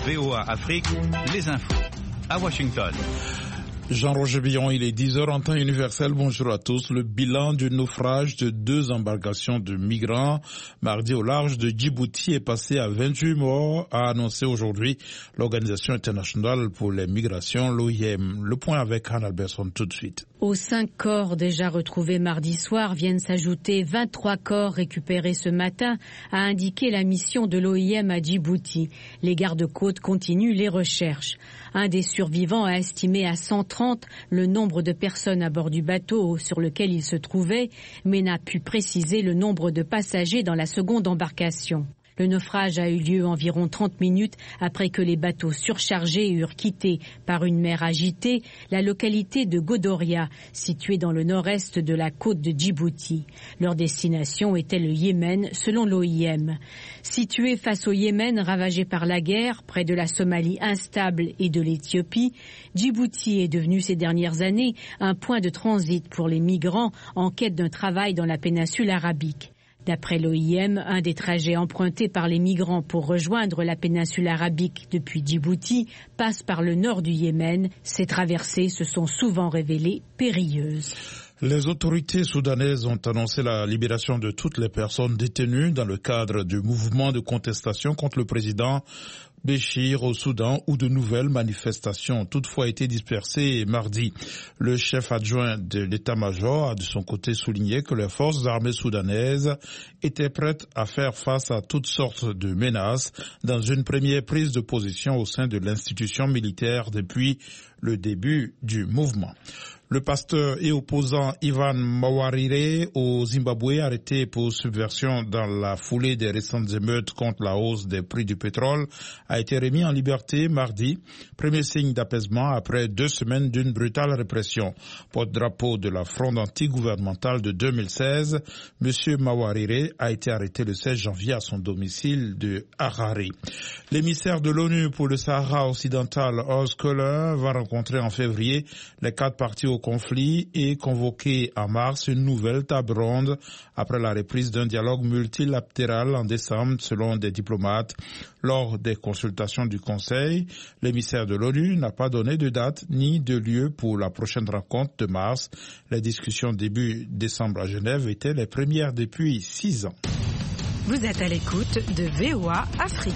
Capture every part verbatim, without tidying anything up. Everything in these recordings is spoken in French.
V O A Afrique, les infos. À Washington. Jean-Roger Billon, il est dix heures en temps universel. Bonjour à tous. Le bilan du naufrage de deux embarcations de migrants mardi au large de Djibouti est passé à vingt-huit morts, a annoncé aujourd'hui l'Organisation internationale pour les migrations, l'O I M. Le point avec Anne Alberson tout de suite. Aux cinq corps déjà retrouvés mardi soir viennent s'ajouter vingt-trois corps récupérés ce matin, a indiqué la mission de l'O I M à Djibouti. Les gardes-côtes continuent les recherches. Un des survivants a estimé à cent trente le nombre de personnes à bord du bateau sur lequel il se trouvait, mais n'a pu préciser le nombre de passagers dans la seconde embarcation. Le naufrage a eu lieu environ trente minutes après que les bateaux surchargés eurent quitté par une mer agitée la localité de Godoria, située dans le nord-est de la côte de Djibouti. Leur destination était le Yémen, selon l'O I M. Situé face au Yémen, ravagé par la guerre, près de la Somalie instable et de l'Éthiopie, Djibouti est devenu ces dernières années un point de transit pour les migrants en quête d'un travail dans la péninsule arabique. D'après l'O I M, un des trajets empruntés par les migrants pour rejoindre la péninsule arabique depuis Djibouti passe par le nord du Yémen. Ces traversées se sont souvent révélées périlleuses. Les autorités soudanaises ont annoncé la libération de toutes les personnes détenues dans le cadre du mouvement de contestation contre le président Béchir au Soudan, où de nouvelles manifestations ont toutefois été dispersées mardi. Le chef adjoint de l'état-major a de son côté souligné que les forces armées soudanaises étaient prêtes à faire face à toutes sortes de menaces dans une première prise de position au sein de l'institution militaire depuis le début du mouvement. Le pasteur et opposant Ivan Mawarire au Zimbabwe, arrêté pour subversion dans la foulée des récentes émeutes contre la hausse des prix du pétrole, a été remis en liberté mardi, premier signe d'apaisement après deux semaines d'une brutale répression. Porte-drapeau de la fronde anti-gouvernementale de deux mille seize, M. Mawarire a été arrêté le seize janvier à son domicile de Harare. L'émissaire de l'ONU pour le Sahara occidental, Urs Kohler, va rencontrer en février les quatre parties au conflit et convoquer en mars une nouvelle table ronde après la reprise d'un dialogue multilatéral en décembre selon des diplomates. Lors des consultations du Conseil, l'émissaire de l'ONU n'a pas donné de date ni de lieu pour la prochaine rencontre de mars. Les discussions début décembre à Genève étaient les premières depuis six ans. Vous êtes à l'écoute de V O A Afrique.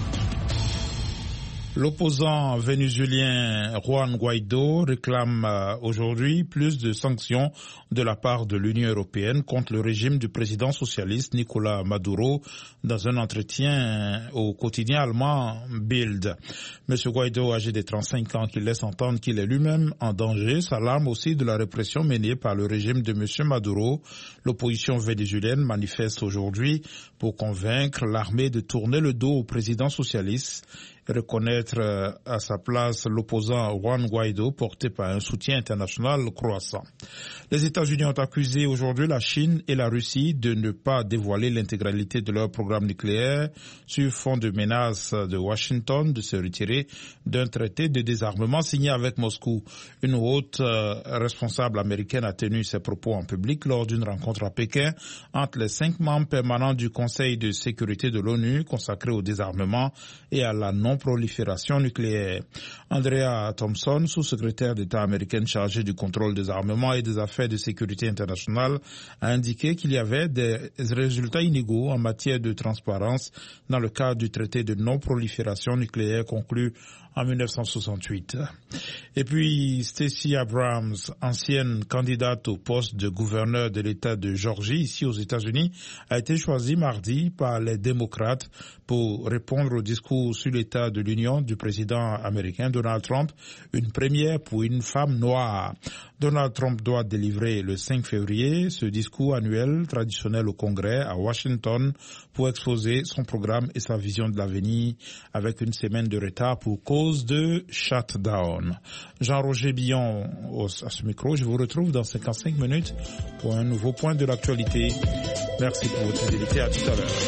L'opposant vénézuélien Juan Guaidó réclame aujourd'hui plus de sanctions de la part de l'Union européenne contre le régime du président socialiste Nicolás Maduro dans un entretien au quotidien allemand Bild. Monsieur Guaidó, âgé de trente-cinq ans, qui laisse entendre qu'il est lui-même en danger, s'alarme aussi de la répression menée par le régime de monsieur Maduro. L'opposition vénézuélienne manifeste aujourd'hui pour convaincre l'armée de tourner le dos au président socialiste et reconnaître à sa place l'opposant Juan Guaidó, porté par un soutien international croissant. Les États-Unis ont accusé aujourd'hui la Chine et la Russie de ne pas dévoiler l'intégralité de leur programme nucléaire sur fond de menace de Washington de se retirer d'un traité de désarmement signé avec Moscou. Une haute euh, responsable américaine a tenu ses propos en public lors d'une rencontre à Pékin entre les cinq membres permanents du Conseil de sécurité de l'ONU consacré au désarmement et à la non-prolifération nucléaire. Andrea Thompson, sous-secrétaire d'État américaine chargée du contrôle des armements et des affaires de sécurité internationale, a indiqué qu'il y avait des résultats inégaux en matière de transparence dans le cadre du traité de non-prolifération nucléaire conclu en mille neuf cent soixante-huit. Et puis Stacey Abrams, ancienne candidate au poste de gouverneur de l'État de Géorgie ici aux États-Unis, a été choisie mardi par les démocrates pour répondre au discours sur l'état de l'Union du président américain Donald Trump, une première pour une femme noire. Donald Trump doit délivrer le cinq février ce discours annuel traditionnel au Congrès à Washington pour exposer son programme et sa vision de l'avenir avec une semaine de retard pour cause de shutdown. Jean-Roger Billon à ce micro. Je vous retrouve dans cinquante-cinq minutes pour un nouveau point de l'actualité. Merci pour votre fidélité. À tout à l'heure.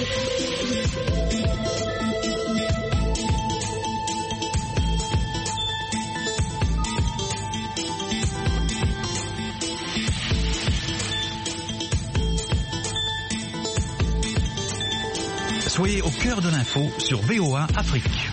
Soyez au cœur de l'info sur V O A Afrique.